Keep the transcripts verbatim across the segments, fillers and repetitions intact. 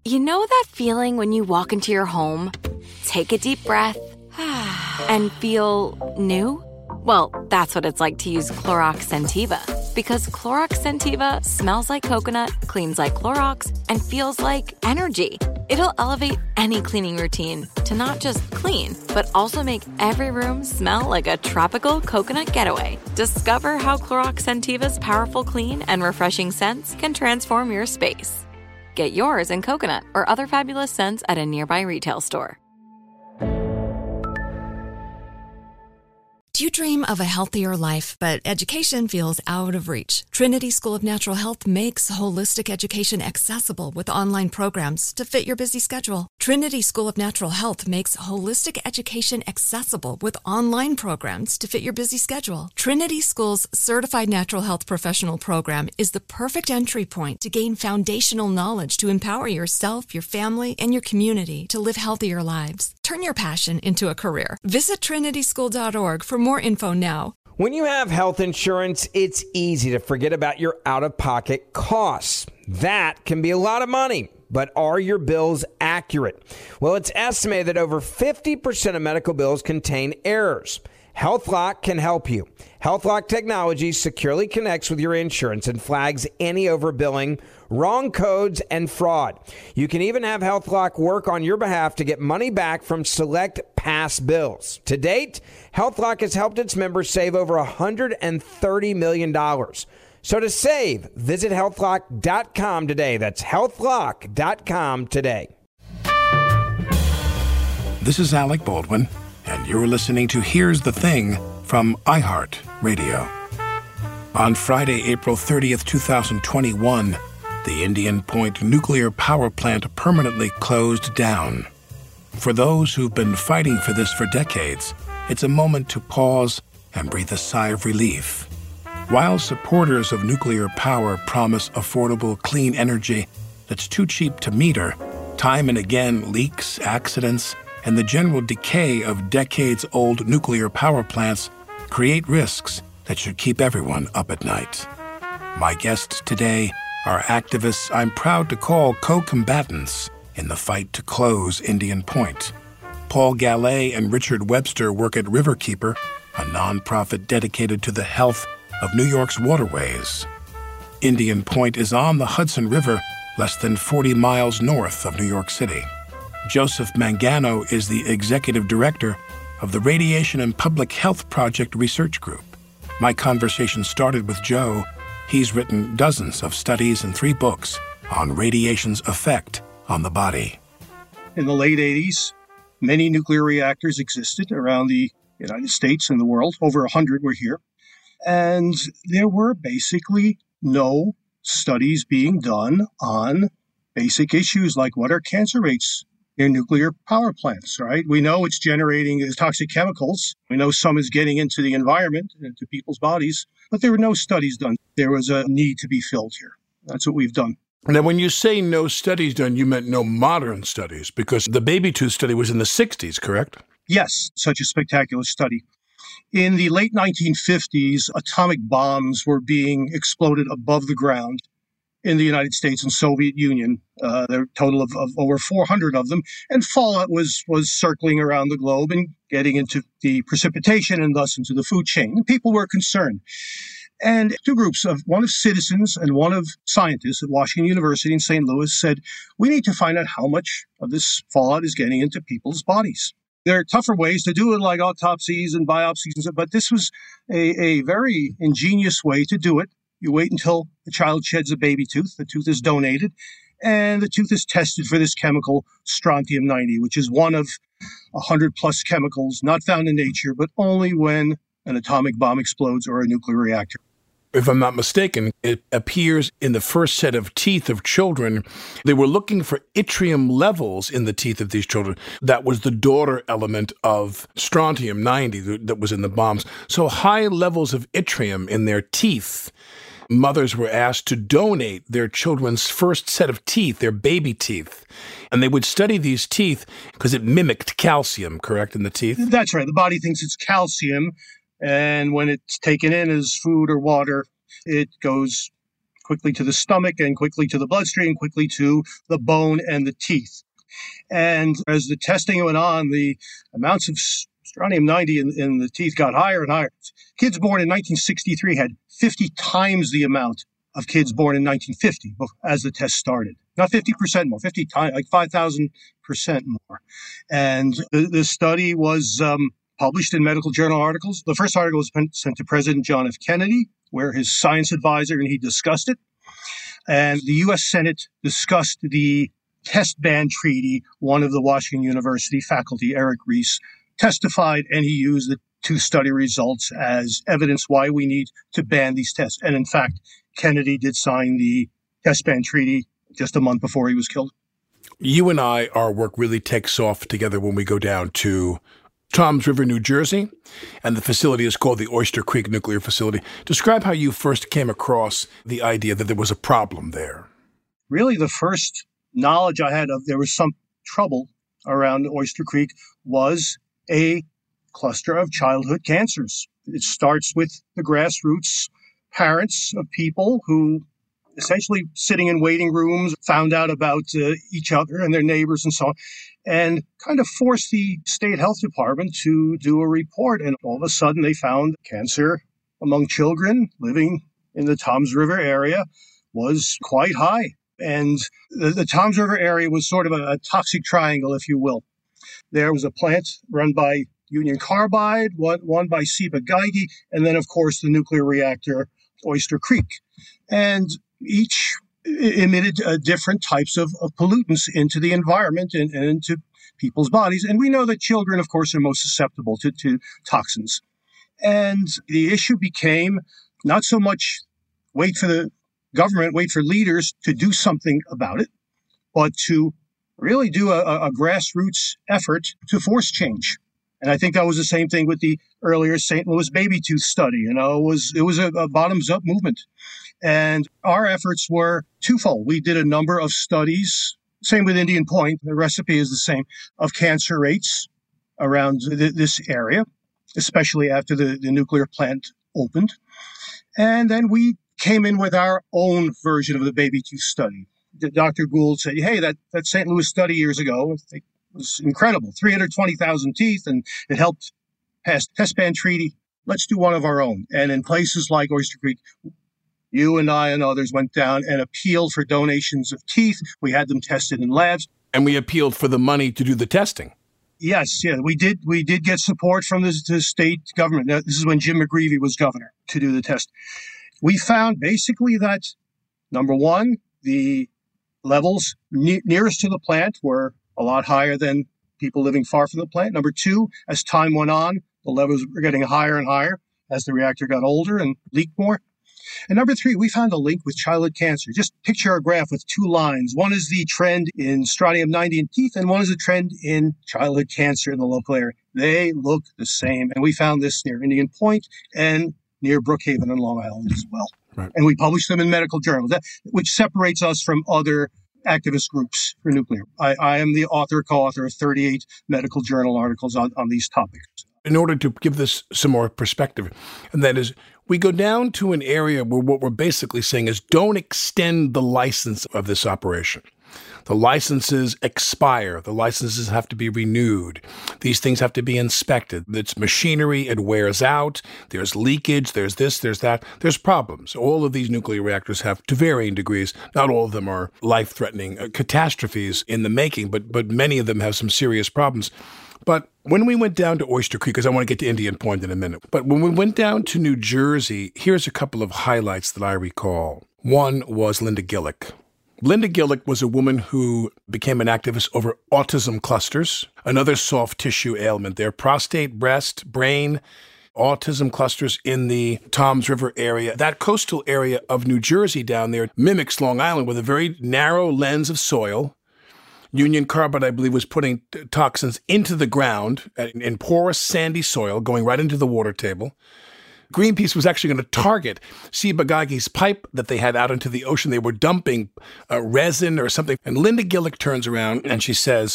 You know that feeling when you walk into your home, take a deep breath, and feel new? Well, that's what it's like to use Clorox Scentiva. Because Clorox Scentiva smells like coconut, cleans like Clorox, and feels like energy. It'll elevate any cleaning routine to not just clean, but also make every room smell like a tropical coconut getaway. Discover how Clorox Scentiva's powerful clean and refreshing scents can transform your space. Get yours in coconut or other fabulous scents at a nearby retail store. Do you dream of a healthier life, but education feels out of reach? Trinity School of Natural Health makes holistic education accessible with online programs to fit your busy schedule. Trinity School of Natural Health makes holistic education accessible with online programs to fit your busy schedule. Trinity School's Certified Natural Health Professional Program is the perfect entry point to gain foundational knowledge to empower yourself, your family, and your community to live healthier lives. Turn your passion into a career. Visit trinity school dot org for more info now. When you have health insurance, it's easy to forget about your out-of-pocket costs. That can be a lot of money, but are your bills accurate? Well, it's estimated that over fifty percent of medical bills contain errors. HealthLock can help you. HealthLock technology securely connects with your insurance and flags any overbilling, wrong codes, and fraud. You can even have HealthLock work on your behalf to get money back from select past bills. To date, HealthLock has helped its members save over one hundred thirty million dollars. So to save, visit health lock dot com today. That's health lock dot com today. This is Alec Baldwin, and you're listening to Here's the Thing from iHeartRadio. On Friday, April thirtieth, twenty twenty-one, the Indian Point nuclear power plant permanently closed down. For those who've been fighting for this for decades, it's a moment to pause and breathe a sigh of relief. While supporters of nuclear power promise affordable, clean energy that's too cheap to meter, time and again leaks, accidents, and the general decay of decades-old nuclear power plants create risks that should keep everyone up at night. My guests today are activists I'm proud to call co-combatants in the fight to close Indian Point. Paul Gallet and Richard Webster work at Riverkeeper, a nonprofit dedicated to the health of New York's waterways. Indian Point is on the Hudson River, less than forty miles north of New York City. Joseph Mangano is the executive director of the Radiation and Public Health Project Research Group. My conversation started with Joe. He's written dozens of studies and three books on radiation's effect on the body. In the late eighties, many nuclear reactors existed around the United States and the world. Over one hundred were here. And there were basically no studies being done on basic issues like what are cancer rates in nuclear power plants, right? We know it's generating toxic chemicals. We know some is getting into the environment, into people's bodies, but there were no studies done. There was a need to be filled here. That's what we've done. Now, when you say no studies done, you meant no modern studies, because the baby tooth study was in the sixties, correct? Yes, such a spectacular study. In the late nineteen fifties, atomic bombs were being exploded above the ground in the United States and Soviet Union. Uh, there were a total of, of over four hundred of them. And fallout was, was circling around the globe and getting into the precipitation and thus into the food chain. And people were concerned. And two groups, of one of citizens and one of scientists at Washington University in Saint Louis, said, we need to find out how much of this fallout is getting into people's bodies. There are tougher ways to do it, like autopsies and biopsies, and stuff, but this was a, a very ingenious way to do it. You wait until the child sheds a baby tooth, the tooth is donated, and the tooth is tested for this chemical strontium ninety, which is one of one hundred plus chemicals not found in nature, but only when an atomic bomb explodes or a nuclear reactor. If I'm not mistaken, it appears in the first set of teeth of children. They were looking for yttrium levels in the teeth of these children. That was the daughter element of strontium ninety that was in the bombs. So high levels of yttrium in their teeth. Mothers were asked to donate their children's first set of teeth, their baby teeth. And they would study these teeth because it mimicked calcium, correct, in the teeth? That's right. The body thinks it's calcium. And when it's taken in as food or water, it goes quickly to the stomach and quickly to the bloodstream, quickly to the bone and the teeth. And as the testing went on, the amounts of strontium ninety in, in the teeth got higher and higher. Kids born in nineteen sixty-three had fifty times the amount of kids born in nineteen fifty as the test started. Not fifty percent more, fifty times, like five thousand percent more. And the, the study was um, published in medical journal articles. The first article was sent to President John F. Kennedy, where his science advisor, and he discussed it. And the U S Senate discussed the test ban treaty. One of the Washington University faculty, Eric Rees, testified, and he used the two study results as evidence why we need to ban these tests. And in fact, Kennedy did sign the test ban treaty just a month before he was killed. You and I, our work really takes off together when we go down to Toms River, New Jersey, and the facility is called the Oyster Creek Nuclear Facility. Describe how you first came across the idea that there was a problem there. Really, the first knowledge I had of there was some trouble around Oyster Creek was a cluster of childhood cancers. It starts with the grassroots parents of people who essentially sitting in waiting rooms found out about uh, each other and their neighbors and so on, and kind of forced the state health department to do a report. And all of a sudden they found cancer among children living in the Toms River area was quite high. And the, the Toms River area was sort of a, a toxic triangle, if you will. There was a plant run by Union Carbide, one, one by Ciba-Geigy, and then, of course, the nuclear reactor, Oyster Creek. And each emitted uh, different types of, of pollutants into the environment and, and into people's bodies. And we know that children, of course, are most susceptible to, to toxins. And the issue became not so much wait for the government, wait for leaders to do something about it, but to really do a, a grassroots effort to force change. And I think that was the same thing with the earlier Saint Louis baby tooth study. You know, it was, it was a, a bottoms-up movement. And our efforts were twofold. We did a number of studies, same with Indian Point, the recipe is the same, of cancer rates around th- this area, especially after the, the nuclear plant opened. And then we came in with our own version of the baby tooth study. Doctor Gould said, hey, that, that Saint Louis study years ago it was incredible, three hundred twenty thousand teeth, and it helped pass test ban treaty. Let's do one of our own. And in places like Oyster Creek, you and I and others went down and appealed for donations of teeth. We had them tested in labs. And we appealed for the money to do the testing. Yes, yeah, we did. We did get support from the, the state government. Now, this is when Jim McGreevey was governor to do the test. We found basically that, number one, the levels ne- nearest to the plant were a lot higher than people living far from the plant. Number two, as time went on, the levels were getting higher and higher as the reactor got older and leaked more. And number three, we found a link with childhood cancer. Just picture a graph with two lines. One is the trend in strontium ninety in teeth, and one is a trend in childhood cancer in the local area. They look the same. And we found this near Indian Point and near Brookhaven on Long Island as well. Right. And we published them in medical journals, that, which separates us from other activist groups for nuclear. I, I am the author, co-author of thirty-eight medical journal articles on, on these topics. In order to give this some more perspective, and that is, we go down to an area where what we're basically saying is don't extend the license of this operation. The licenses expire. The licenses have to be renewed. These things have to be inspected. It's machinery. It wears out. There's leakage. There's this. There's that. There's problems. All of these nuclear reactors have, to varying degrees, not all of them are life-threatening uh, catastrophes in the making, but but many of them have some serious problems. But when we went down to Oyster Creek, because I want to get to Indian Point in a minute, but when we went down to New Jersey, here's a couple of highlights that I recall. One was Linda Gillick. Linda Gillick was a woman who became an activist over autism clusters, another soft tissue ailment there, prostate, breast, brain, autism clusters in the Toms River area. That coastal area of New Jersey down there mimics Long Island with a very narrow lens of soil. Union Carbide, I believe, was putting toxins into the ground in porous, sandy soil, going right into the water table. Greenpeace was actually going to target Ciba-Geigy's pipe that they had out into the ocean. They were dumping uh, resin or something. And Linda Gillick turns around and she says,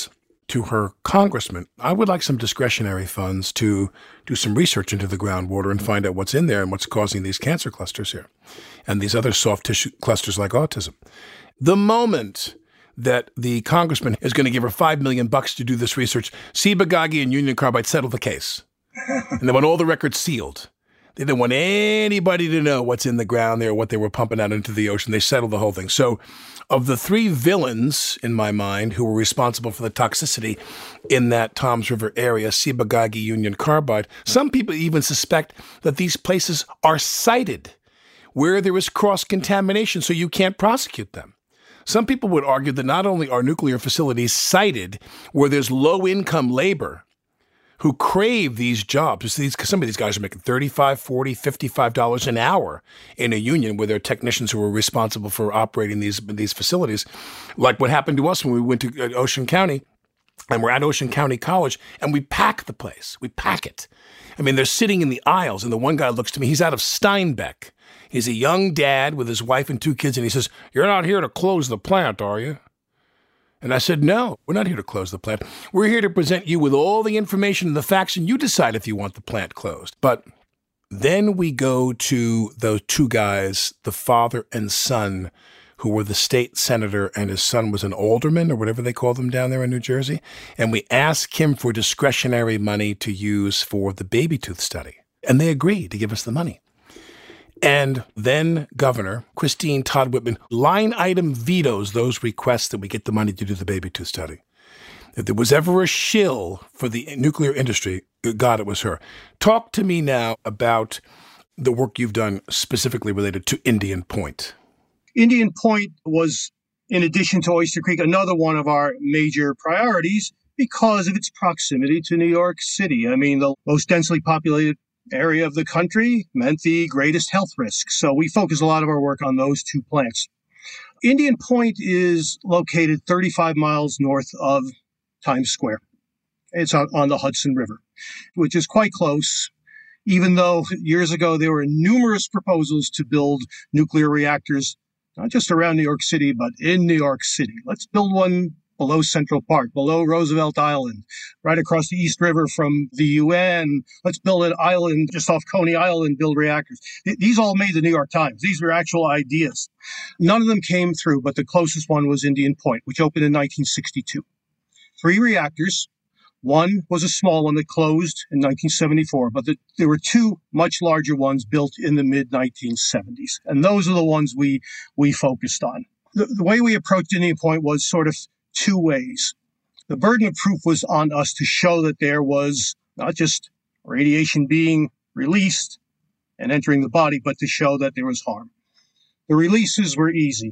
to her congressman, I would like some discretionary funds to do some research into the groundwater and find out what's in there and what's causing these cancer clusters here and these other soft tissue clusters like autism. The moment that the congressman is going to give her five million bucks to do this research, Ciba-Geigy and Union Carbide settled the case. And they want all the records sealed. They didn't want anybody to know what's in the ground there, what they were pumping out into the ocean. They settled the whole thing. So of the three villains, in my mind, who were responsible for the toxicity in that Toms River area, Ciba-Geigy, Union Carbide, some people even suspect that these places are sited where there is cross-contamination, so you can't prosecute them. Some people would argue that not only are nuclear facilities sited where there's low-income labor who crave these jobs. These, some of these guys are making thirty-five, forty, fifty-five dollars an hour in a union where there are technicians who are responsible for operating these, these facilities. Like what happened to us when we went to Ocean County, and we're at Ocean County College, and we pack the place. We pack it. I mean, they're sitting in the aisles, and the one guy looks to me. He's out of Steinbeck. He's a young dad with his wife and two kids, and he says, "You're not here to close the plant, are you?" And I said, "No, we're not here to close the plant. We're here to present you with all the information and the facts, and you decide if you want the plant closed." But then we go to those two guys, the father and son, who were the state senator, and his son was an alderman or whatever they call them down there in New Jersey. And we ask him for discretionary money to use for the baby tooth study. And they agreed to give us the money. And then Governor Christine Todd Whitman line item vetoes those requests that we get the money to do the baby tooth study. If there was ever a shill for the nuclear industry, God, it was her. Talk to me now about the work you've done specifically related to Indian Point. Indian Point was, in addition to Oyster Creek, another one of our major priorities because of its proximity to New York City. I mean, the most densely populated area of the country meant the greatest health risks. So we focus a lot of our work on those two plants. Indian Point is located thirty-five miles north of Times Square. It's on, on the Hudson River, which is quite close, even though years ago there were numerous proposals to build nuclear reactors, not just around New York City, but in New York City. Let's build one below Central Park, below Roosevelt Island, right across the East River from the U N. Let's build an island just off Coney Island, build reactors. These all made the New York Times. These were actual ideas. None of them came through, but the closest one was Indian Point, which opened in nineteen sixty-two. Three reactors. One was a small one that closed in nineteen seventy-four, but the, there were two much larger ones built in the mid nineteen seventies. And those are the ones we, we focused on. The, the way we approached Indian Point was sort of two ways. The burden of proof was on us to show that there was not just radiation being released and entering the body, but to show that there was harm. The releases were easy.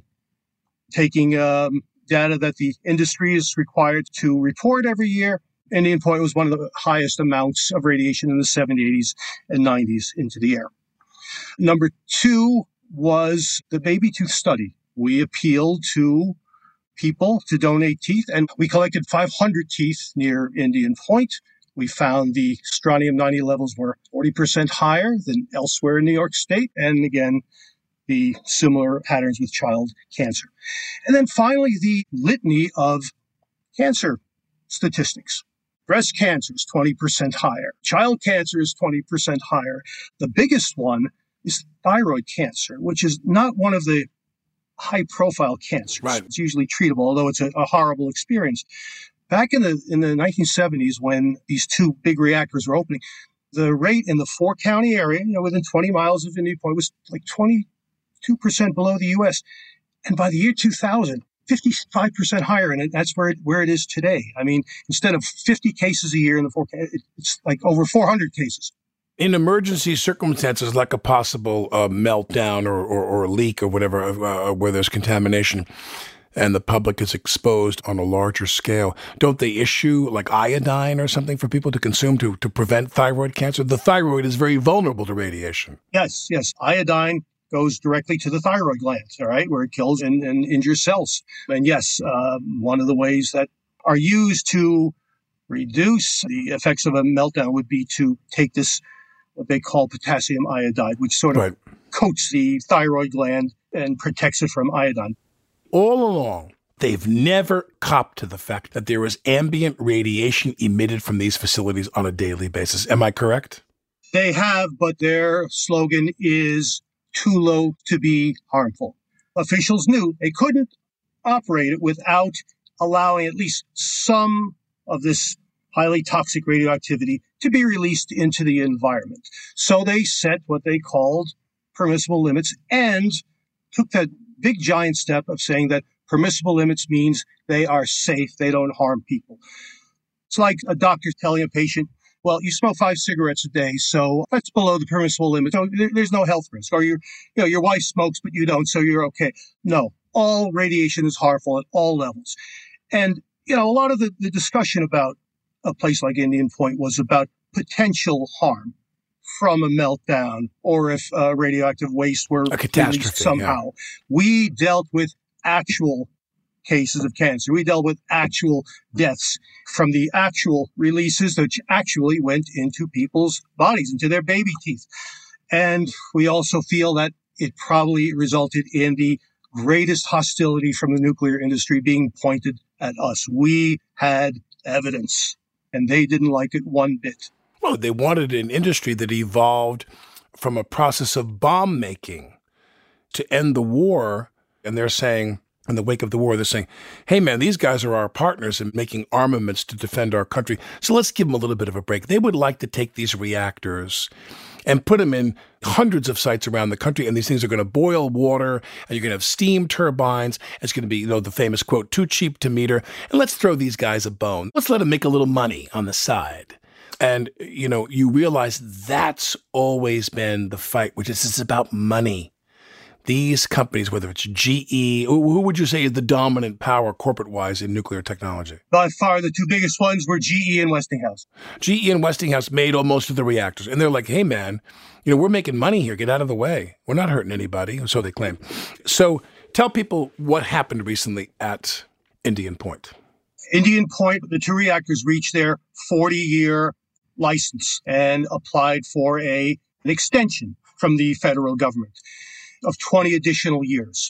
Taking um, data that the industry is required to report every year, Indian Point was one of the highest amounts of radiation in the seventies, eighties, and nineties into the air. Number two was the baby tooth study. We appealed to people to donate teeth, and we collected five hundred teeth near Indian Point. We found the strontium ninety levels were forty percent higher than elsewhere in New York State, and again, the similar patterns with child cancer. And then finally, the litany of cancer statistics. Breast cancer is twenty percent higher. Child cancer is twenty percent higher. The biggest one is thyroid cancer, which is not one of the high-profile cancers. Right. It's usually treatable, although it's a, a horrible experience. Back in the in the nineteen seventies, when these two big reactors were opening, the rate in the four-county area, you know, within twenty miles of Indian Point, was like twenty-two percent below the U S. And by the year two thousand, fifty-five percent higher, and that's where it, where it is today. I mean, instead of fifty cases a year in the four, it's like over four hundred cases. In emergency circumstances like a possible uh, meltdown or, or, or leak or whatever, uh, where there's contamination and the public is exposed on a larger scale, don't they issue like iodine or something for people to consume to, to prevent thyroid cancer? The thyroid is very vulnerable to radiation. Yes, yes. Iodine goes directly to the thyroid gland, all right, where it kills and, and injures cells. And yes, uh, one of the ways that are used to reduce the effects of a meltdown would be to take this, what they call potassium iodide, which sort of right. coats the thyroid gland and protects it from iodine. All along, they've never copped to the fact that there is ambient radiation emitted from these facilities on a daily basis. Am I correct? They have, but their slogan is too low to be harmful. Officials knew they couldn't operate it without allowing at least some of this highly toxic radioactivity to be released into the environment. So they set what they called permissible limits and took that big giant step of saying that permissible limits means they are safe, they don't harm people. It's like a doctor telling a patient, well, you smoke five cigarettes a day, so that's below the permissible limit. So there's no health risk. Or your, you know, your wife smokes, but you don't, so you're okay. No, all radiation is harmful at all levels. And, you know, a lot of the, the discussion about a place like Indian Point was about potential harm from a meltdown or if uh, radioactive waste were a catastrophe released somehow. Yeah. We dealt with actual cases of cancer. We dealt with actual deaths from the actual releases which actually went into people's bodies, into their baby teeth. And we also feel that it probably resulted in the greatest hostility from the nuclear industry being pointed at us. We had evidence, and they didn't like it one bit. Well, they wanted an industry that evolved from a process of bomb making to end the war. And they're saying, in the wake of the war, they're saying, hey, man, these guys are our partners in making armaments to defend our country. So let's give them a little bit of a break. They would like to take these reactors and put them in hundreds of sites around the country. And these things are going to boil water, and you're going to have steam turbines. It's going to be, you know, the famous quote, too cheap to meter. And let's throw these guys a bone. Let's let them make a little money on the side. And, you know, you realize that's always been the fight, which is it's about money. These companies, whether it's G E, who would you say is the dominant power corporate-wise in nuclear technology? By far, the two biggest ones were G E and Westinghouse. G E and Westinghouse made most of the reactors. And they're like, hey, man, you know, we're making money here. Get out of the way. We're not hurting anybody, so they claim. So tell people what happened recently at Indian Point. Indian Point, the two reactors reached their forty-year license and applied for a an extension from the federal government of twenty additional years.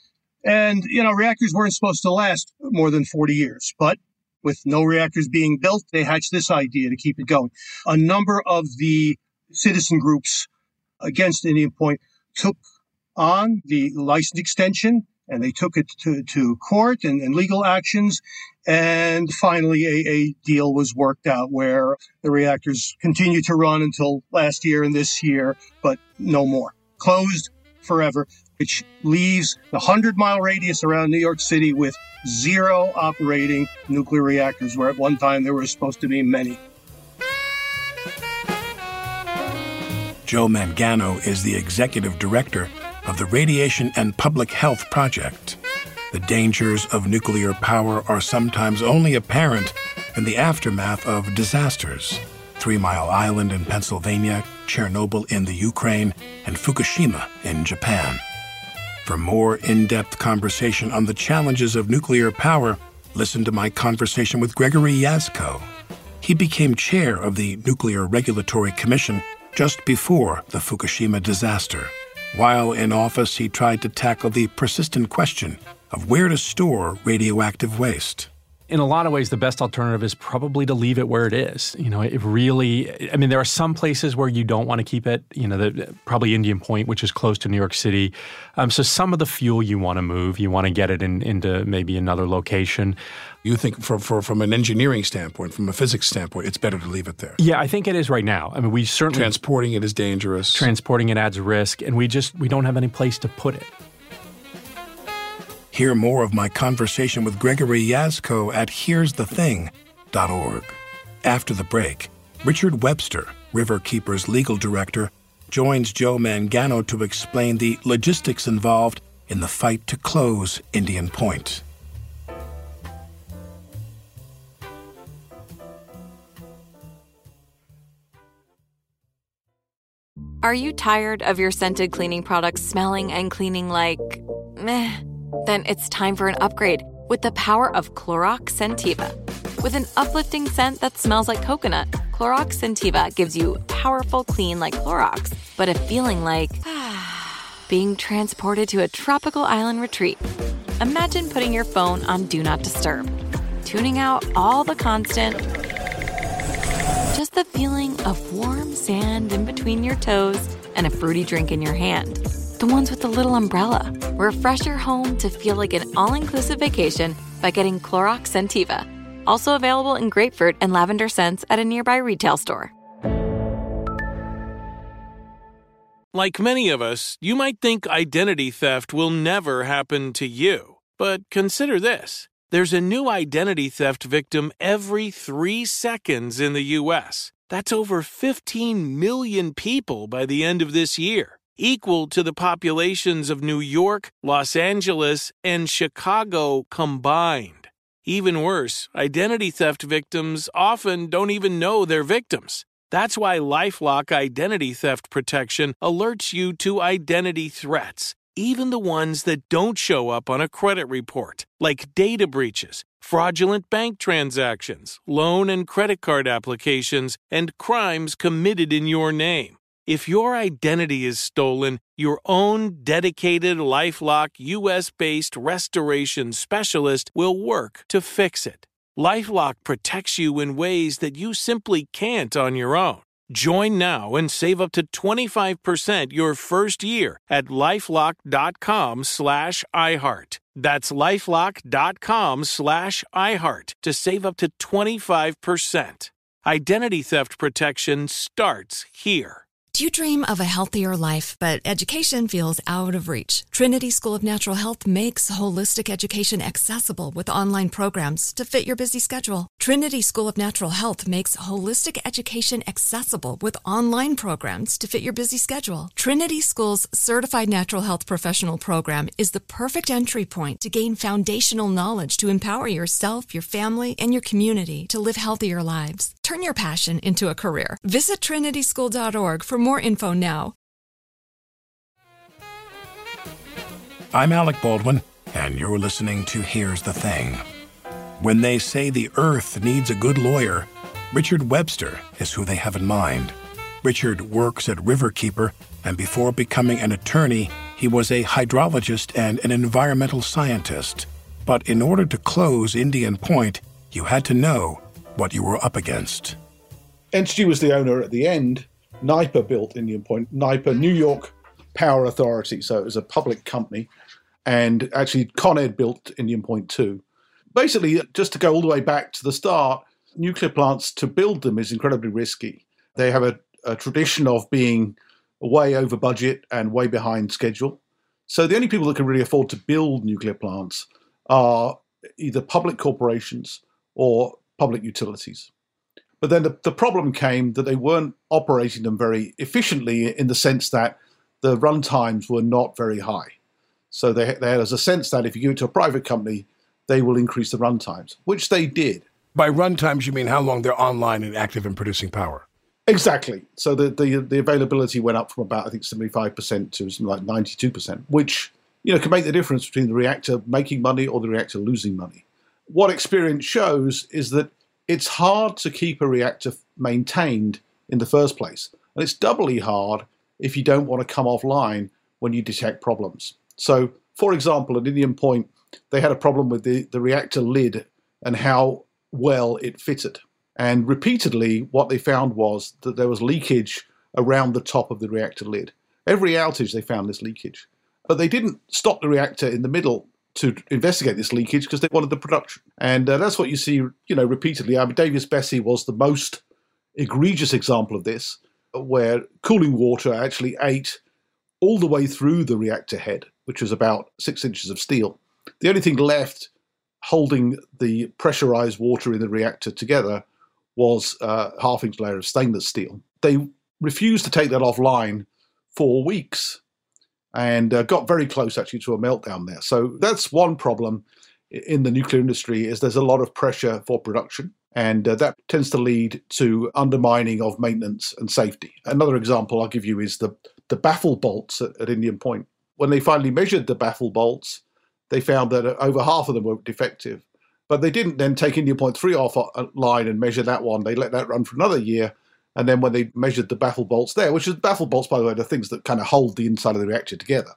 And, you know, reactors weren't supposed to last more than forty years, but with no reactors being built, they hatched this idea to keep it going. A number of the citizen groups against Indian Point took on the license extension, and they took it to, to court and, and legal actions. And finally, a, a deal was worked out where the reactors continued to run until last year and this year, but no more. Closed forever, which leaves the hundred-mile radius around New York City with zero operating nuclear reactors, where at one time there were supposed to be many. Joe Mangano is the executive director of the Radiation and Public Health Project. The dangers of nuclear power are sometimes only apparent in the aftermath of disasters. Three Mile Island in Pennsylvania, Chernobyl in the Ukraine, and Fukushima in Japan. For more in-depth conversation on the challenges of nuclear power, listen to my conversation with Gregory Jaczko. He became chair of the Nuclear Regulatory Commission just before the Fukushima disaster. While in office, he tried to tackle the persistent question of where to store radioactive waste. In a lot of ways, the best alternative is probably to leave it where it is. You know, it really, I mean, there are some places where you don't want to keep it, you know, the, probably Indian Point, which is close to New York City. Um, so some of the fuel you want to move, you want to get it in, into maybe another location. You think for, for, from an engineering standpoint, from a physics standpoint, it's better to leave it there? Yeah, I think it is right now. I mean, we certainly... Transporting it is dangerous. Transporting it adds risk, and we just, we don't have any place to put it. Hear more of my conversation with Gregory Jaczko at here's the thing dot org. After the break, Richard Webster, Riverkeeper's legal director, joins Joe Mangano to explain the logistics involved in the fight to close Indian Point. Are you tired of your scented cleaning products smelling and cleaning like meh? Then it's time for an upgrade with the power of Clorox Scentiva. With an uplifting scent that smells like coconut, Clorox Scentiva gives you powerful clean like Clorox, but a feeling like being transported to a tropical island retreat. imagine putting your phone on Do Not Disturb, tuning out all the constant, just the feeling of warm sand in between your toes and a fruity drink in your hand. The ones with the little umbrella. Refresh your home to feel like an all-inclusive vacation by getting Clorox Scentiva. Also available in grapefruit and lavender scents at a nearby retail store. Like many of us, you might think identity theft will never happen to you. But consider this. There's a new identity theft victim every three seconds in the U S. That's over fifteen million people by the end of this year, equal to the populations of New York, Los Angeles, and Chicago combined. Even worse, identity theft victims often don't even know they're victims. That's why LifeLock Identity Theft Protection alerts you to identity threats, even the ones that don't show up on a credit report, like data breaches, fraudulent bank transactions, loan and credit card applications, and crimes committed in your name. If your identity is stolen, your own dedicated LifeLock U S-based restoration specialist will work to fix it. LifeLock protects you in ways that you simply can't on your own. Join now and save up to twenty-five percent your first year at LifeLock.com slash iHeart. That's LifeLock.com slash iHeart to save up to twenty-five percent. Identity theft protection starts here. Do you dream of a healthier life, but education feels out of reach? Trinity School of Natural Health makes holistic education accessible with online programs to fit your busy schedule. Trinity School of Natural Health makes holistic education accessible with online programs to fit your busy schedule. Trinity School's Certified Natural Health Professional Program is the perfect entry point to gain foundational knowledge to empower yourself, your family, and your community to live healthier lives. Turn your passion into a career. Visit trinity school dot org for more info now. I'm Alec Baldwin, and you're listening to Here's the Thing. When they say the earth needs a good lawyer, Richard Webster is who they have in mind. Richard works at Riverkeeper, and before becoming an attorney, he was a hydrologist and an environmental scientist. But in order to close Indian Point, you had to know what you were up against. Entergy was the owner at the end. NYPA built Indian Point. NYPA, New York Power Authority, so it was a public company. And actually, Con Ed built Indian Point too. Basically, just to go all the way back to the start, nuclear plants, to build them is incredibly risky. They have a, a tradition of being way over budget and way behind schedule. So the only people that can really afford to build nuclear plants are either public corporations or public utilities. But then the, the problem came that they weren't operating them very efficiently, in the sense that the run times were not very high. So they, they had a sense that if you give it to a private company, they will increase the run times, which they did. By run times, you mean how long they're online and active and producing power? Exactly. So the, the, the availability went up from about, I think, seventy-five percent to something like ninety-two percent, which, you know, can make the difference between the reactor making money or the reactor losing money. What experience shows is that it's hard to keep a reactor maintained in the first place. And it's doubly hard if you don't want to come offline when you detect problems. So, for example, at Indian Point, they had a problem with the, the reactor lid and how well it fitted. And repeatedly, what they found was that there was leakage around the top of the reactor lid. Every outage, they found this leakage. But they didn't stop the reactor in the middle to investigate this leakage because they wanted the production. And uh, that's what you see, you know, repeatedly. I mean, Davis-Besse was the most egregious example of this, where cooling water actually ate all the way through the reactor head, which was about six inches of steel. The only thing left holding the pressurized water in the reactor together was a half-inch layer of stainless steel. They refused to take that offline for weeks, and uh, got very close actually to a meltdown there. So that's one problem in the nuclear industry, is there's a lot of pressure for production, and uh, that tends to lead to undermining of maintenance and safety. Another example I'll give you is the, the baffle bolts at, at Indian Point. When they finally measured the baffle bolts, they found that over half of them were defective. But they didn't then take Indian Point three off line and measure that one. They let that run for another year. And then when they measured the baffle bolts there, which is baffle bolts, by the way, the things that kind of hold the inside of the reactor together.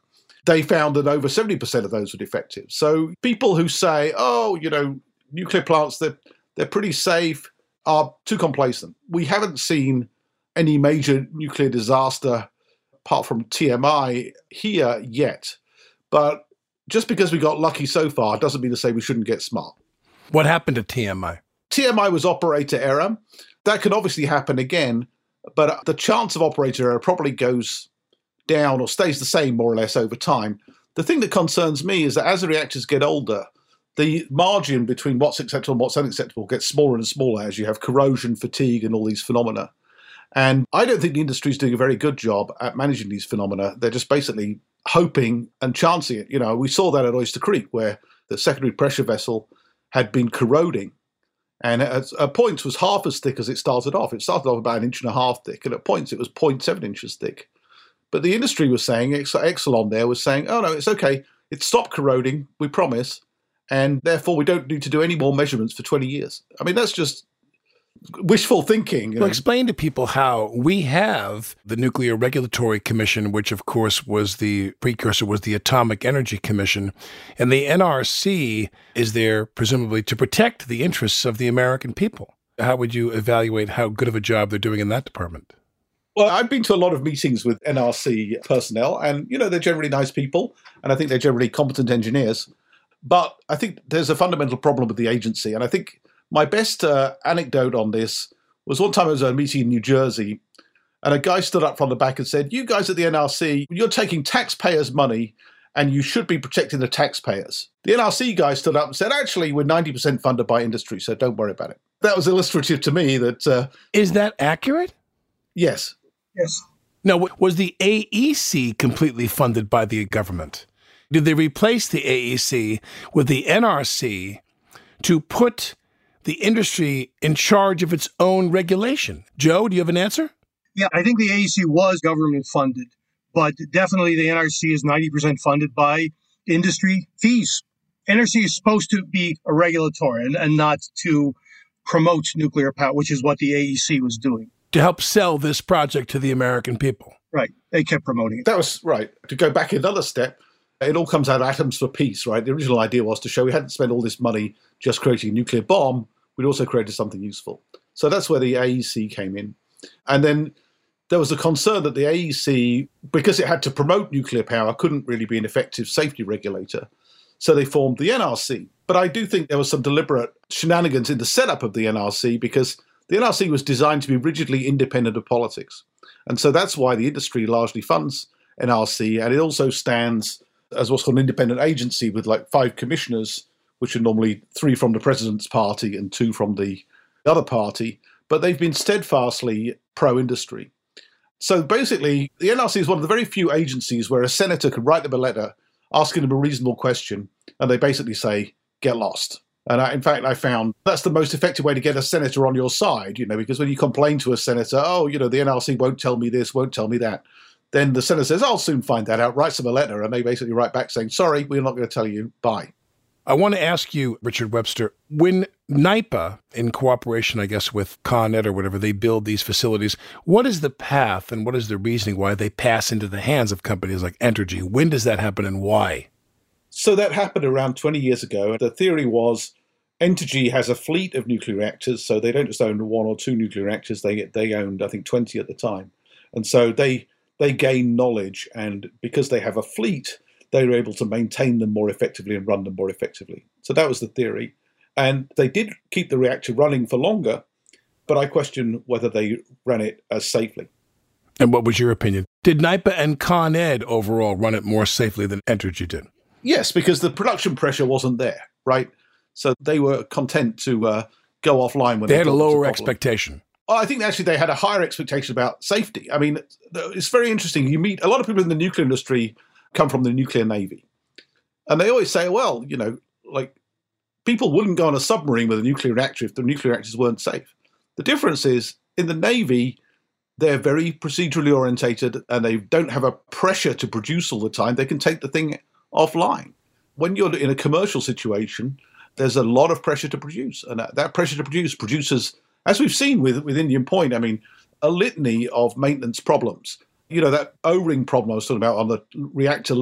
they found that over seventy percent of those were defective. So people who say, oh, you know, nuclear plants, they're, they're pretty safe, are too complacent. We haven't seen any major nuclear disaster apart from T M I here yet. But just because we got lucky so far doesn't mean to say we shouldn't get smart. What happened to T M I? T M I was operator error. That can obviously happen again, but the chance of operator error probably goes down or stays the same more or less over time. The thing that concerns me is that as the reactors get older, the margin between what's acceptable and what's unacceptable gets smaller and smaller as you have corrosion, fatigue, and all these phenomena. And I don't think the industry is doing a very good job at managing these phenomena. They're just basically hoping and chancing it. You know, we saw that at Oyster Creek, where the secondary pressure vessel had been corroding, and at, at points was half as thick as it started off. It started off about an inch and a half thick, and at points it was zero point seven inches thick. But the industry was saying, Exelon there was saying, oh no, it's okay. It stopped corroding, we promise, and therefore we don't need to do any more measurements for twenty years. I mean, that's just wishful thinking. You Well, know? explain to people how we have the Nuclear Regulatory Commission, which of course was the precursor, was the Atomic Energy Commission, and the N R C is there presumably to protect the interests of the American people. How would you evaluate how good of a job they're doing in that department? Well, I've been to a lot of meetings with N R C personnel, and, you know, they're generally nice people, and I think they're generally competent engineers. But I think there's a fundamental problem with the agency, and I think my best uh, anecdote on this was one time I was at a meeting in New Jersey, and a guy stood up from the back and said, you guys at the N R C, you're taking taxpayers' money, and you should be protecting the taxpayers. The N R C guy stood up and said, actually, we're ninety percent funded by industry, so don't worry about it. That was illustrative to me that... Uh, Is that accurate? yes. Yes. No, was the A E C completely funded by the government? Did they replace the A E C with the N R C to put the industry in charge of its own regulation? Joe, do you have an answer? Yeah, I think the A E C was government funded, but definitely the N R C is ninety percent funded by industry fees. N R C is supposed to be a regulatory and, and not to promote nuclear power, which is what the A E C was doing. To help sell this project to the American people. Right. They kept promoting it. That was right. To go back another step, it all comes out of Atoms for Peace, right? The original idea was to show we hadn't spent all this money just creating a nuclear bomb. We'd also created something useful. So that's where the A E C came in. And then there was a concern that the A E C, because it had to promote nuclear power, couldn't really be an effective safety regulator. So they formed the N R C. But I do think there was some deliberate shenanigans in the setup of the N R C, because the N R C was designed to be rigidly independent of politics. And so that's why the industry largely funds N R C. And it also stands as what's called an independent agency with like five commissioners, which are normally three from the president's party and two from the other party. But they've been steadfastly pro-industry. So basically, the N R C is one of the very few agencies where a senator can write them a letter asking them a reasonable question, and they basically say, get lost. And I, in fact, I found that's the most effective way to get a senator on your side, you know, because when you complain to a senator, oh, you know, the N R C won't tell me this, won't tell me that, then the senator says, I'll soon find that out, writes them a letter, and they basically write back saying, sorry, we're not going to tell you, bye. I want to ask you, Richard Webster, when NYPA, in cooperation, I guess, with Con Ed or whatever, they build these facilities, what is the path and what is the reasoning why they pass into the hands of companies like Entergy? When does that happen and why? So that happened around twenty years ago. The theory was Entergy has a fleet of nuclear reactors, so they don't just own one or two nuclear reactors. They they owned, I think, twenty at the time. And so they they gain knowledge, and because they have a fleet, they were able to maintain them more effectively and run them more effectively. So that was the theory. And they did keep the reactor running for longer, but I question whether they ran it as safely. And what was your opinion? Did NYPA and Con Ed overall run it more safely than Entergy did? Yes, because the production pressure wasn't there, right? So they were content to uh, go offline when they, they had a thought it was lower problem. expectation. Oh, I think actually they had a higher expectation about safety. I mean, it's very interesting. You meet a lot of people in the nuclear industry come from the nuclear navy, and they always say, well, you know, like people wouldn't go on a submarine with a nuclear reactor if the nuclear reactors weren't safe. The difference is in the Navy, they're very procedurally orientated and they don't have a pressure to produce all the time. They can take the thing offline. When you're in a commercial situation, there's a lot of pressure to produce. And that, that pressure to produce produces, as we've seen with, with Indian Point, I mean, a litany of maintenance problems. You know, that O-ring problem I was talking about on the reactor lid,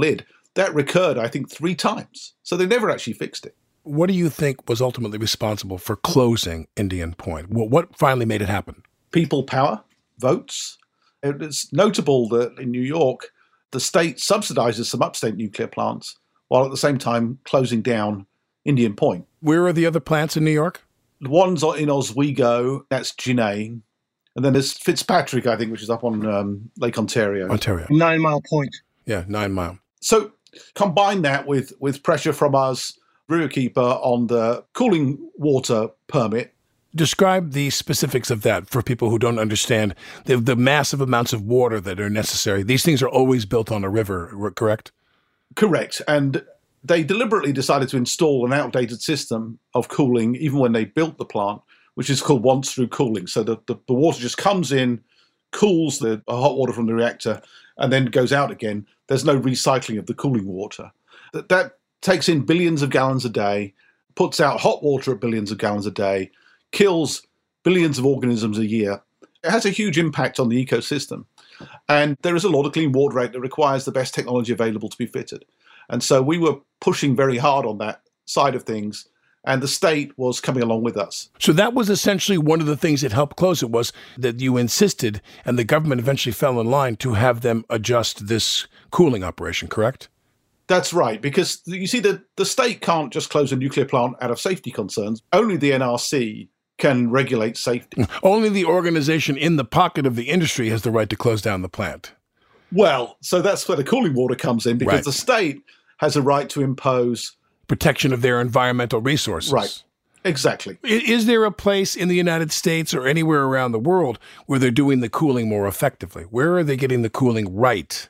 that recurred, I think, three times. So they never actually fixed it. What do you think was ultimately responsible for closing Indian Point? What, what finally made it happen? People power, votes. It's notable that in New York, the state subsidizes some upstate nuclear plants while at the same time closing down Indian Point. Where are the other plants in New York? The one's in Oswego, that's Ginna. And then there's Fitzpatrick, I think, which is up on um, Lake Ontario. Ontario. Nine Mile Point. Yeah, Nine Mile. So combine that with, with pressure from us, Riverkeeper, on the cooling water permit. Describe the specifics of that for people who don't understand the, the massive amounts of water that are necessary. These things are always built on a river, correct? Correct. And they deliberately decided to install an outdated system of cooling even when they built the plant, which is called once-through cooling. So the, the, the water just comes in, cools the hot water from the reactor, and then goes out again. There's no recycling of the cooling water. That, that takes in billions of gallons a day, puts out hot water at billions of gallons a day, kills billions of organisms a year. It has a huge impact on the ecosystem. And there is a lot of Clean Water Act that requires the best technology available to be fitted. And so we were pushing very hard on that side of things, and the state was coming along with us. So that was essentially one of the things that helped close it, was that you insisted, and the government eventually fell in line to have them adjust this cooling operation, correct? That's right, because you see, the, the state can't just close a nuclear plant out of safety concerns. Only the N R C can regulate safety. Only the organization in the pocket of the industry has the right to close down the plant. Well, so that's where the cooling water comes in, because Right. the state has a right to impose protection of their environmental resources. Right. Exactly. Is there a place in the United States or anywhere around the world where they're doing the cooling more effectively? Where are they getting the cooling right?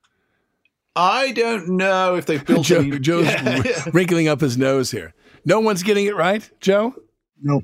I don't know if they've built Joe, any... Joe's Yeah, yeah. wrinkling up his nose here. No one's getting it right, Joe? No.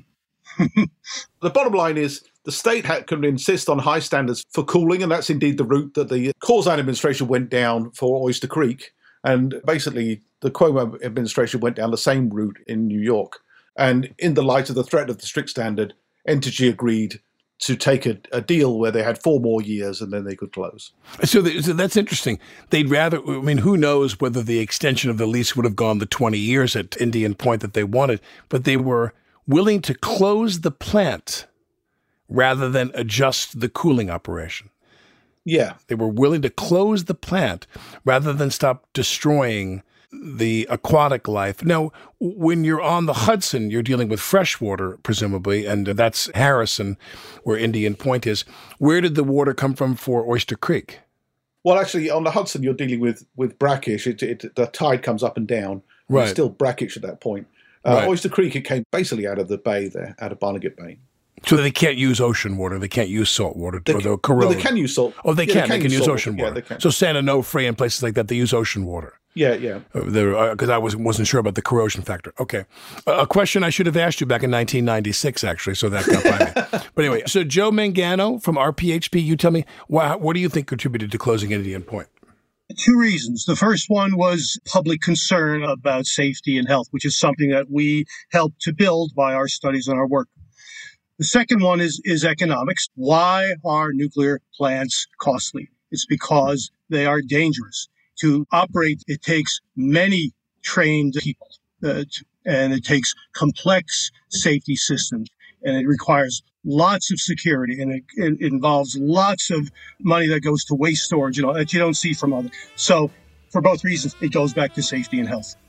The bottom line is the state ha- can insist on high standards for cooling, and that's indeed the route that the Corzine administration went down for Oyster Creek. And basically, the Cuomo administration went down the same route in New York. And in the light of the threat of the strict standard, Entergy agreed to take a, a deal where they had four more years and then they could close. So, the, so that's interesting. They'd rather, I mean, who knows whether the extension of the lease would have gone the twenty years at Indian Point that they wanted, but they were willing to close the plant rather than adjust the cooling operation. Yeah. They were willing to close the plant rather than stop destroying the aquatic life. Now, when you're on the Hudson, you're dealing with freshwater, presumably, and that's Harrison, where Indian Point is. Where did the water come from for Oyster Creek? Well, actually, on the Hudson, you're dealing with, with brackish. It, it, the tide comes up and down. Right. It's still brackish at that point. Uh, Right. Oyster Creek, it came basically out of the bay there, out of Barnegat Bay. So they can't use ocean water. They can't use salt water. They or can, they'll corrode. well, they can use salt. Oh, they Yeah, can. They can use salt ocean water. Yeah, they can. So San Onofre and places like that, they use ocean water. Yeah, yeah. Because uh, I was, wasn't sure about the corrosion factor. Okay. Uh, a question I should have asked you back in nineteen ninety-six, actually, so that got by me. But anyway, so Joe Mangano from R P H P, you tell me, what, what do you think contributed to closing Indian Point? Two reasons. The first one was public concern about safety and health, which is something that we helped to build by our studies and our work. The second one is, is economics. Why are nuclear plants costly? It's because they are dangerous. To operate, it takes many trained people, uh, and it takes complex safety systems, and it requires lots of security, and it, it involves lots of money that goes to waste storage, you know, that you don't see from other. So for both reasons, it goes back to safety and health.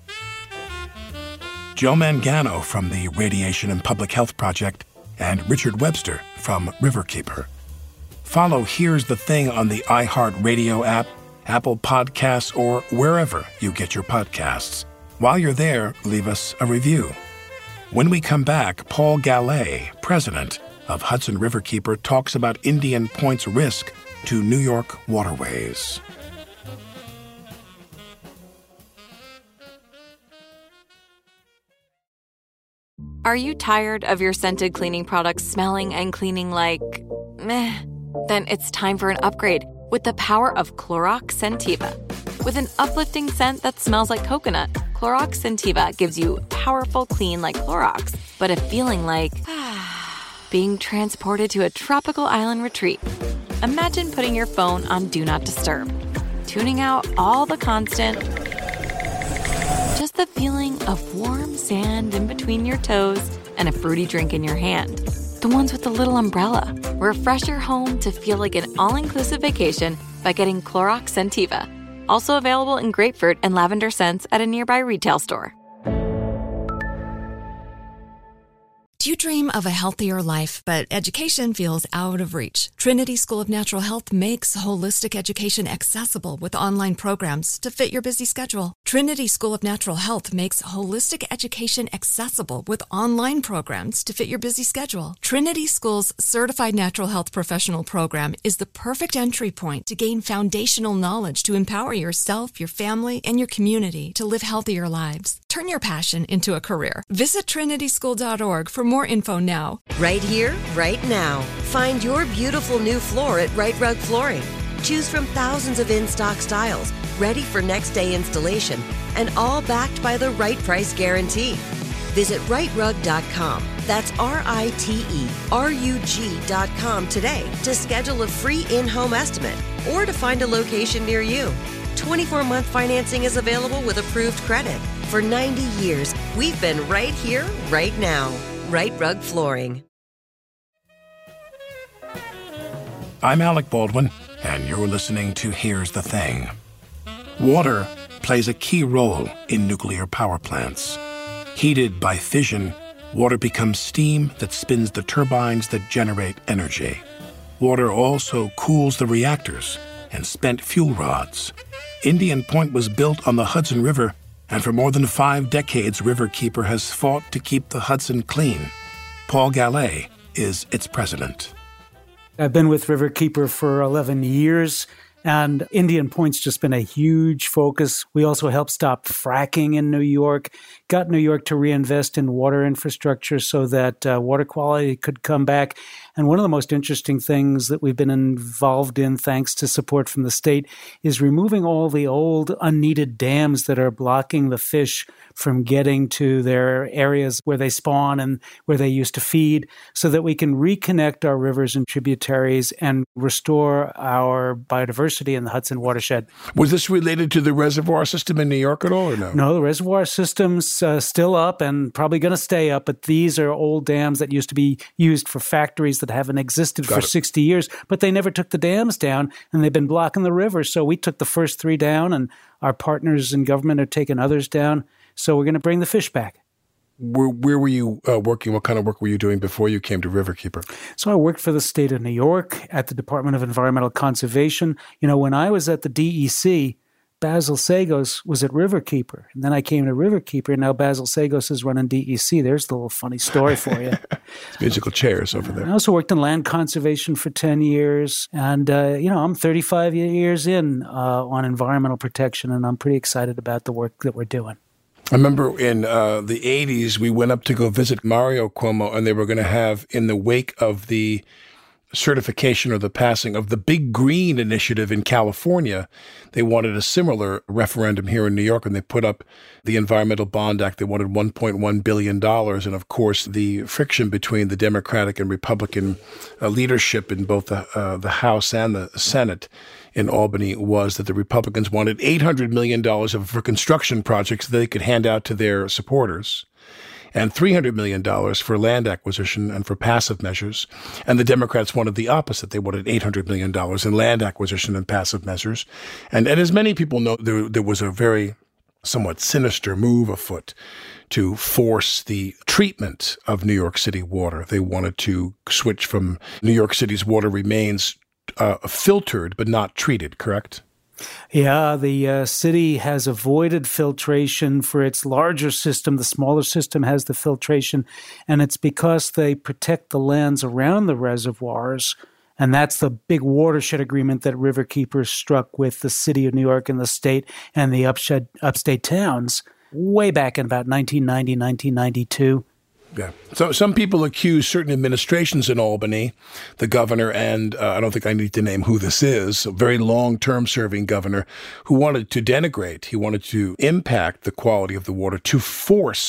Joe Mangano from the Radiation and Public Health Project and Richard Webster from Riverkeeper. Follow Here's the Thing on the iHeartRadio app, Apple Podcasts, or wherever you get your podcasts. While you're there, leave us a review. When we come back, Paul Gallet, president of Hudson Riverkeeper, talks about Indian Point's risk to New York waterways. Are you tired of your scented cleaning products smelling and cleaning like meh? Then it's time for an upgrade with the power of Clorox Scentiva. With an uplifting scent that smells like coconut, Clorox Scentiva gives you powerful clean like Clorox, but a feeling like being transported to a tropical island retreat. Imagine putting your phone on Do Not Disturb. tuning out all the constant, just the feeling of warm sand in between your toes and a fruity drink in your hand. The ones with the little umbrella. Refresh your home to feel like an all-inclusive vacation by getting Clorox Scentiva. Also available in grapefruit and lavender scents at a nearby retail store. Do you dream of a healthier life, but education feels out of reach? Trinity School of Natural Health makes holistic education accessible with online programs to fit your busy schedule. Trinity School of Natural Health makes holistic education accessible with online programs to fit your busy schedule. Trinity School's Certified Natural Health Professional Program is the perfect entry point to gain foundational knowledge to empower yourself, your family, and your community to live healthier lives. Turn your passion into a career. Visit trinity school dot org for more info now. Right here, right now. Find your beautiful new floor at Right Rug Flooring. Choose from thousands of in-stock styles, ready for next day installation, and all backed by the right price guarantee. Visit right rug dot com. That's R I T E R U G dot com today to schedule a free in-home estimate or to find a location near you. twenty-four month financing is available with approved credit. For ninety years, we've been right here, right now. Right Rug Flooring. I'm Alec Baldwin, and you're listening to Here's the Thing. Water plays a key role in nuclear power plants. Heated by fission, water becomes steam that spins the turbines that generate energy. Water also cools the reactors and spent fuel rods. Indian Point was built on the Hudson River, and for more than five decades, Riverkeeper has fought to keep the Hudson clean. Paul Gallet is its president. I've been with Riverkeeper for eleven years, and Indian Point's just been a huge focus. We also helped stop fracking in New York, got New York to reinvest in water infrastructure so that uh, water quality could come back. And one of the most interesting things that we've been involved in, thanks to support from the state, is removing all the old unneeded dams that are blocking the fish from getting to their areas where they spawn and where they used to feed, so that we can reconnect our rivers and tributaries and restore our biodiversity in the Hudson watershed. Was this related to the reservoir system in New York at all, or no? No, the reservoir system's uh, still up and probably going to stay up, but these are old dams that used to be used for factories that haven't existed Got for it. sixty years, but they never took the dams down, and they've been blocking the river. So we took the first three down, and our partners in government are taking others down. So we're going to bring the fish back. Where, where were you uh, working? What kind of work were you doing before you came to Riverkeeper? So I worked for the state of New York at the Department of Environmental Conservation. You know, when I was at the D E C, Basil Sagos was at Riverkeeper. And then I came to Riverkeeper, and now Basil Sagos is running D E C. There's the little funny story for you. It's musical chairs over there. I also worked in land conservation for ten years. And, uh, you know, I'm thirty-five years in uh, on environmental protection, and I'm pretty excited about the work that we're doing. I remember in uh, the eighties, we went up to go visit Mario Cuomo, and they were going to have, in the wake of the certification or the passing of the Big Green Initiative in California, they wanted a similar referendum here in New York, and they put up the Environmental Bond Act. They wanted one point one billion dollars. And of course, the friction between the Democratic and Republican uh, leadership in both the, uh, the House and the Senate in Albany was that the Republicans wanted eight hundred million dollars for construction projects that they could hand out to their supporters, and three hundred million dollars for land acquisition and for passive measures. And the Democrats wanted the opposite. They wanted eight hundred million dollars in land acquisition and passive measures. And, and as many people know, there, there was a very somewhat sinister move afoot to force the treatment of New York City water. They wanted to switch from New York City's water remains uh, filtered but not treated, correct? Yeah, the uh, city has avoided filtration for its larger system. The smaller system has the filtration, and it's because they protect the lands around the reservoirs. And that's the big watershed agreement that Riverkeeper struck with the city of New York and the state and the upshed, upstate towns way back in about nineteen ninety, nineteen ninety-two. Yeah. So some people accuse certain administrations in Albany, the governor, and uh, I don't think I need to name who this is, a very long-term serving governor who wanted to denigrate, he wanted to impact the quality of the water, to force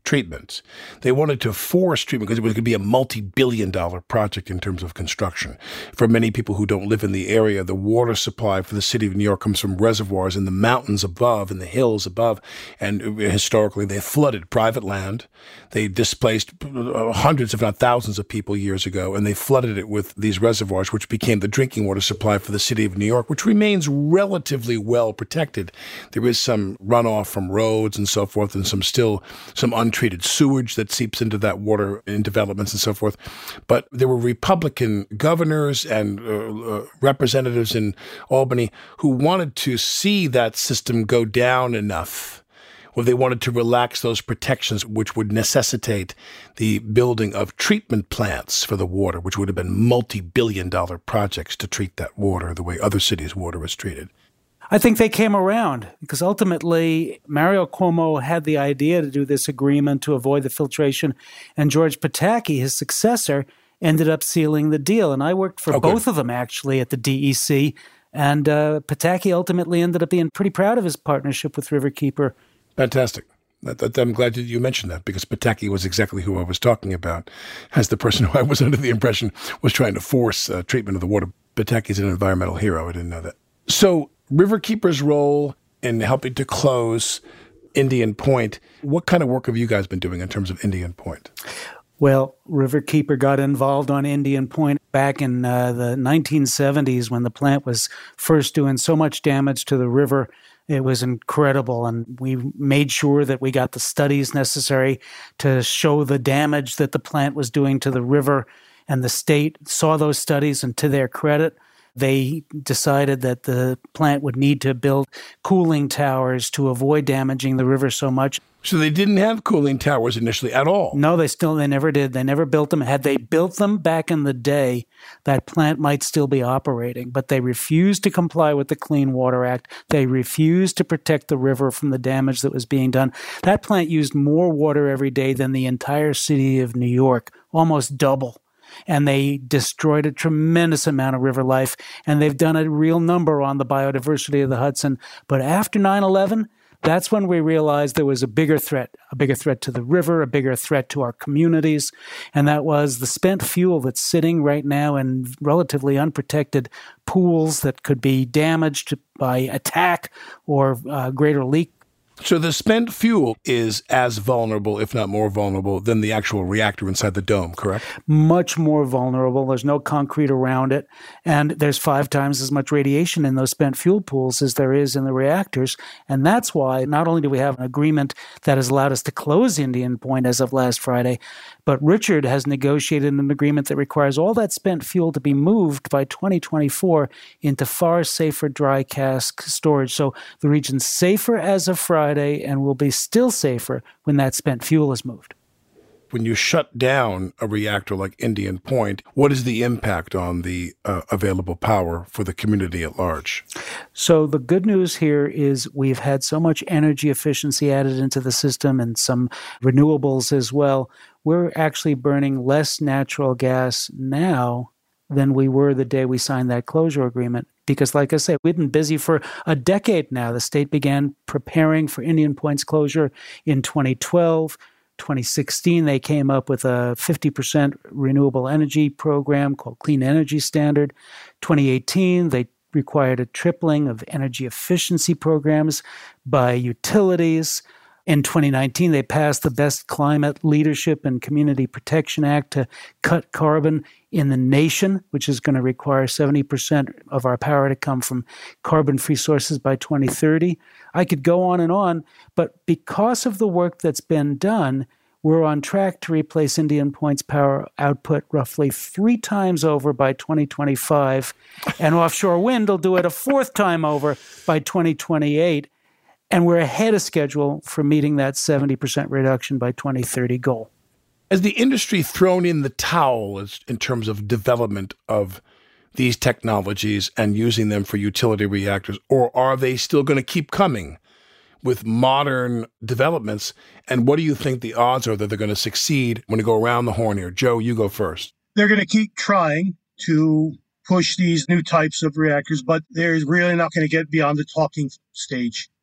treatment. They wanted to force treatment because it was going to be a multi-billion dollar project in terms of construction. For many people who don't live in the area, the water supply for the city of New York comes from reservoirs in the mountains above, in the hills above, and historically they flooded private land. They displaced hundreds, if not thousands of people years ago, and they flooded it with these reservoirs, which became the drinking water supply for the city of New York, which remains relatively well protected. There is some runoff from roads and so forth, and some still some untreated sewage that seeps into that water in developments and so forth. But there were Republican governors and uh, uh, representatives in Albany who wanted to see that system go down enough, or they wanted to relax those protections, which would necessitate the building of treatment plants for the water, which would have been multi-billion dollar projects to treat that water the way other cities' water was treated. I think they came around because ultimately Mario Cuomo had the idea to do this agreement to avoid the filtration, and George Pataki, his successor, ended up sealing the deal. And I worked for oh, both good. of them actually at the D E C, and uh, Pataki ultimately ended up being pretty proud of his partnership with Riverkeeper. Fantastic. I'm glad that you mentioned that, because Pataki was exactly who I was talking about as the person who I was under the impression was trying to force uh, treatment of the water. Pataki's an environmental hero. I didn't know that. So Riverkeeper's role in helping to close Indian Point, what kind of work have you guys been doing in terms of Indian Point? Well, Riverkeeper got involved on Indian Point back in uh, the nineteen seventies when the plant was first doing so much damage to the river. It was incredible, and we made sure that we got the studies necessary to show the damage that the plant was doing to the river, and the state saw those studies, and to their credit, they decided that the plant would need to build cooling towers to avoid damaging the river so much. So they didn't have cooling towers initially at all? No, they still, they never did. They never built them. Had they built them back in the day, that plant might still be operating. But they refused to comply with the Clean Water Act. They refused to protect the river from the damage that was being done. That plant used more water every day than the entire city of New York, almost double. And they destroyed a tremendous amount of river life, and they've done a real number on the biodiversity of the Hudson. But after nine eleven, that's when we realized there was a bigger threat, a bigger threat to the river, a bigger threat to our communities, and that was the spent fuel that's sitting right now in relatively unprotected pools that could be damaged by attack or uh, greater leak. So the spent fuel is as vulnerable, if not more vulnerable, than the actual reactor inside the dome, correct? Much more vulnerable. There's no concrete around it. And there's five times as much radiation in those spent fuel pools as there is in the reactors. And that's why not only do we have an agreement that has allowed us to close Indian Point as of last Friday, but Richard has negotiated an agreement that requires all that spent fuel to be moved by twenty twenty-four into far safer dry cask storage. So the region's safer as of Friday and will be still safer when that spent fuel is moved. When you shut down a reactor like Indian Point, what is the impact on the uh, available power for the community at large? So the good news here is we've had so much energy efficiency added into the system and some renewables as well. We're actually burning less natural gas now than we were the day we signed that closure agreement. Because like I said, we've been busy for a decade now. The state began preparing for Indian Point's closure in twenty twelve. twenty sixteen, they came up with a fifty percent renewable energy program called Clean Energy Standard. twenty eighteen, they required a tripling of energy efficiency programs by utilities. In twenty nineteen, they passed the Best Climate Leadership and Community Protection Act to cut carbon in the nation, which is going to require seventy percent of our power to come from carbon-free sources by twenty thirty. I could go on and on, but because of the work that's been done, we're on track to replace Indian Point's power output roughly three times over by twenty twenty-five, and offshore wind will do it a fourth time over by twenty twenty-eight. And we're ahead of schedule for meeting that seventy percent reduction by twenty thirty goal. Has the industry thrown in the towel as, in terms of development of these technologies and using them for utility reactors, or are they still going to keep coming with modern developments? And what do you think the odds are that they're going to succeed when you go around the horn here? Joe, you go first. They're going to keep trying to push these new types of reactors, but they're really not going to get beyond the talking stage.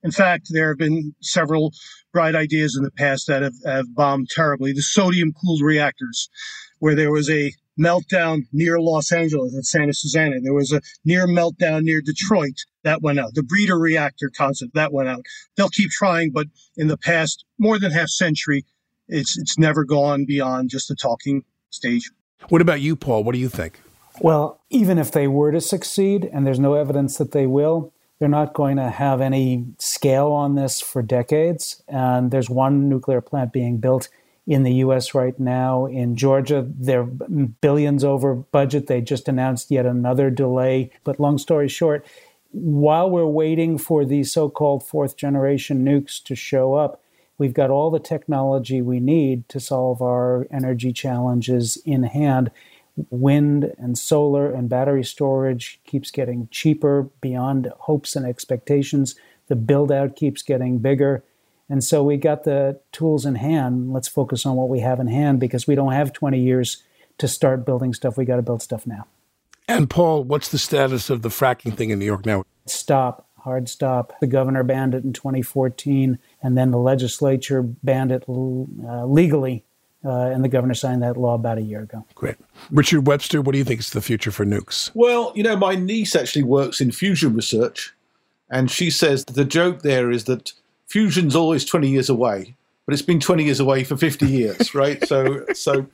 In fact, there have been several bright ideas in the past that have, have bombed terribly. The sodium-cooled reactors, where there was a meltdown near Los Angeles at Santa Susana. There was a near meltdown near Detroit. That went out. The breeder reactor concept, that went out. They'll keep trying, but in the past more than half century, it's it's never gone beyond just the talking stage. What about you, Paul? What do you think? Well, even if they were to succeed, and there's no evidence that they will, they're not going to have any scale on this for decades. And there's one nuclear plant being built in the U S right now. In Georgia, they're billions over budget. They just announced yet another delay. But long story short, while we're waiting for these so-called fourth generation nukes to show up, we've got all the technology we need to solve our energy challenges in hand. Wind and solar and battery storage keeps getting cheaper beyond hopes and expectations. The build-out keeps getting bigger. And so we got the tools in hand. Let's focus on what we have in hand, because we don't have twenty years to start building stuff. We got to build stuff now. And Paul, what's the status of the fracking thing in New York now? Stop. Hard stop. The governor banned it in twenty fourteen, and then the legislature banned it uh, legally, uh, and the governor signed that law about a year ago. Great. Richard Webster, what do you think is the future for nukes? Well, you know, my niece actually works in fusion research, and she says that the joke there is that fusion's always twenty years away, but it's been twenty years away for fifty years, right? So so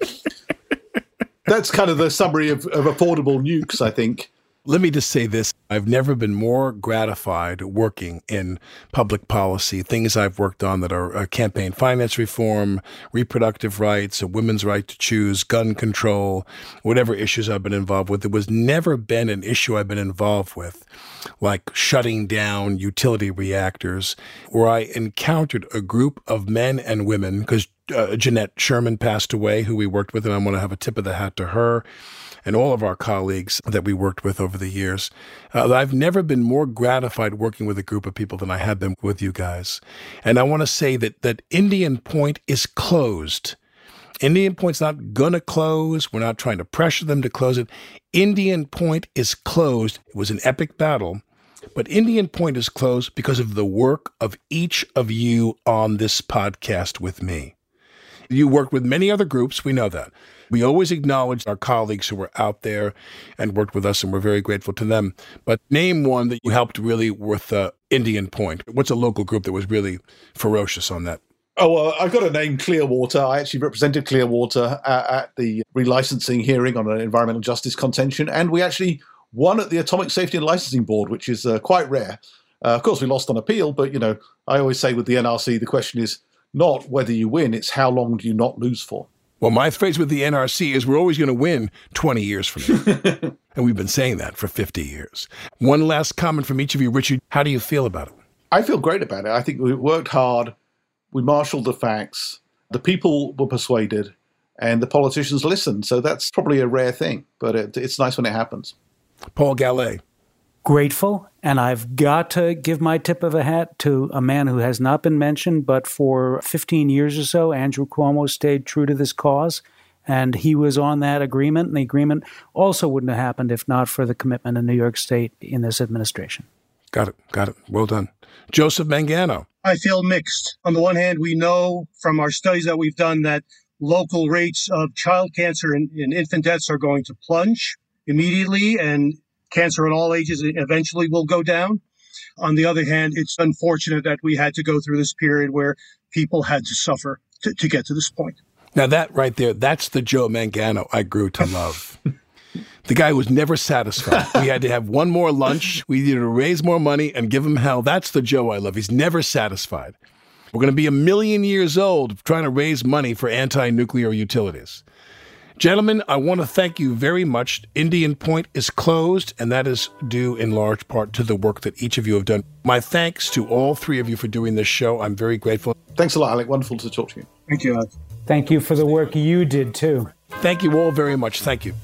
that's kind of the summary of, of affordable nukes, I think. Let me just say this. I've never been more gratified working in public policy, things I've worked on that are uh, campaign finance reform, reproductive rights, a women's right to choose, gun control, whatever issues I've been involved with. There was never been an issue I've been involved with, like shutting down utility reactors, where I encountered a group of men and women, because uh, Jeanette Sherman passed away, who we worked with, and I want to have a tip of the hat to her and all of our colleagues that we worked with over the years. Uh, I've never been more gratified working with a group of people than I have been with you guys. And I want to say that that Indian Point is closed. Indian Point's not going to close. We're not trying to pressure them to close it. Indian Point is closed. It was an epic battle, but Indian Point is closed because of the work of each of you on this podcast with me. You worked with many other groups. We know that. We always acknowledge our colleagues who were out there and worked with us, and we're very grateful to them. But name one that you helped really with uh, Indian Point. What's a local group that was really ferocious on that? Oh, well, I've got to name Clearwater. I actually represented Clearwater at, at the relicensing hearing on an environmental justice contention, and we actually won at the Atomic Safety and Licensing Board, which is uh, quite rare. Uh, of course, we lost on appeal, but, you know, I always say with the N R C, the question is not whether you win, it's how long do you not lose for. Well, my phrase with the N R C is we're always going to win twenty years from now. And we've been saying that for fifty years. One last comment from each of you. Richard, how do you feel about it? I feel great about it. I think we worked hard. We marshaled the facts. The people were persuaded and the politicians listened. So that's probably a rare thing, but it, it's nice when it happens. Paul Gallais. Grateful, and I've got to give my tip of a hat to a man who has not been mentioned, but for fifteen years or so, Andrew Cuomo stayed true to this cause, and he was on that agreement, and the agreement also wouldn't have happened if not for the commitment of New York State in this administration. Got it, got it. Well done. Joseph Mangano. I feel mixed. On the one hand, we know from our studies that we've done that local rates of child cancer and, and infant deaths are going to plunge immediately, and cancer in all ages eventually will go down. On the other hand, it's unfortunate that we had to go through this period where people had to suffer to, to get to this point. Now that right there, that's the Joe Mangano I grew to love. The guy was never satisfied. We had to have one more lunch. We needed to raise more money and give him hell. That's the Joe I love. He's never satisfied. We're going to be a million years old trying to raise money for anti-nuclear utilities. Gentlemen, I want to thank you very much. Indian Point is closed, and that is due in large part to the work that each of you have done. My thanks to all three of you for doing this show. I'm very grateful. Thanks a lot, Alec. Wonderful to talk to you. Thank you, Alec. Thank you for the work you did, too. Thank you all very much. Thank you.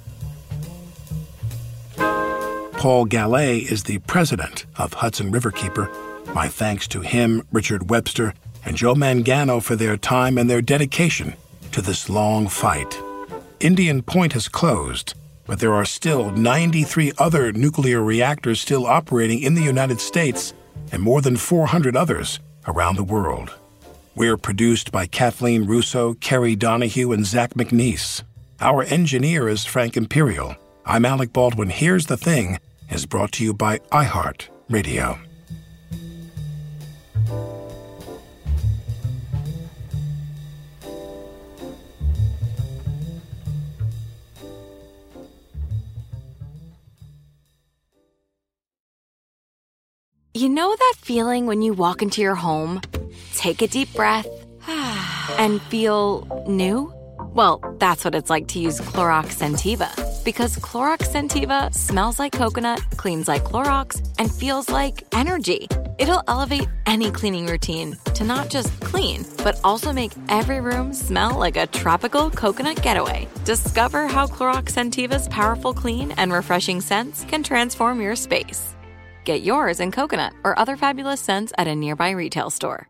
Paul Gallais is the president of Hudson Riverkeeper. My thanks to him, Richard Webster, and Joe Mangano for their time and their dedication to this long fight. Indian Point has closed, but there are still ninety-three other nuclear reactors still operating in the United States, and more than four hundred others around the world. We're produced by Kathleen Russo, Kerry Donahue, and Zach McNeese. Our engineer is Frank Imperial. I'm Alec Baldwin. Here's the Thing is brought to you by iHeart Radio. You know that feeling when you walk into your home, take a deep breath, and feel new? Well, that's what it's like to use Clorox Scentiva. Because Clorox Scentiva smells like coconut, cleans like Clorox, and feels like energy. It'll elevate any cleaning routine to not just clean, but also make every room smell like a tropical coconut getaway. Discover how Clorox Scentiva's powerful clean and refreshing scents can transform your space. Get yours in coconut or other fabulous scents at a nearby retail store.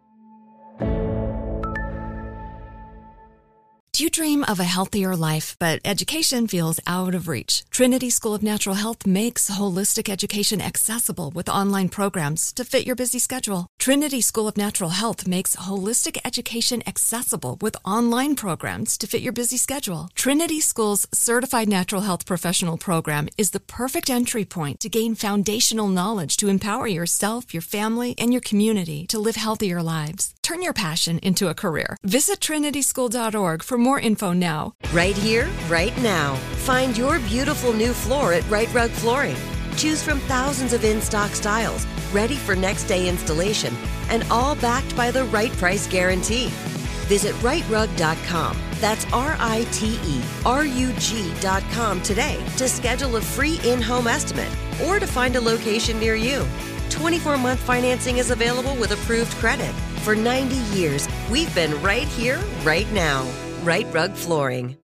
Do you dream of a healthier life, but education feels out of reach? Trinity School of Natural Health makes holistic education accessible with online programs to fit your busy schedule. Trinity School of Natural Health makes holistic education accessible with online programs to fit your busy schedule. Trinity School's Certified Natural Health Professional Program is the perfect entry point to gain foundational knowledge to empower yourself, your family, and your community to live healthier lives. Turn your passion into a career. Visit trinity school dot org for more info now. Right here, right now. Find your beautiful new floor at Right Rug Flooring. Choose from thousands of in-stock styles, ready for next day installation, and all backed by the right price guarantee. Visit right rug dot com. That's R I T E R U G dot com today to schedule a free in-home estimate or to find a location near you. twenty-four month financing is available with approved credit. For ninety years, we've been right here, right now. Right Rug Flooring.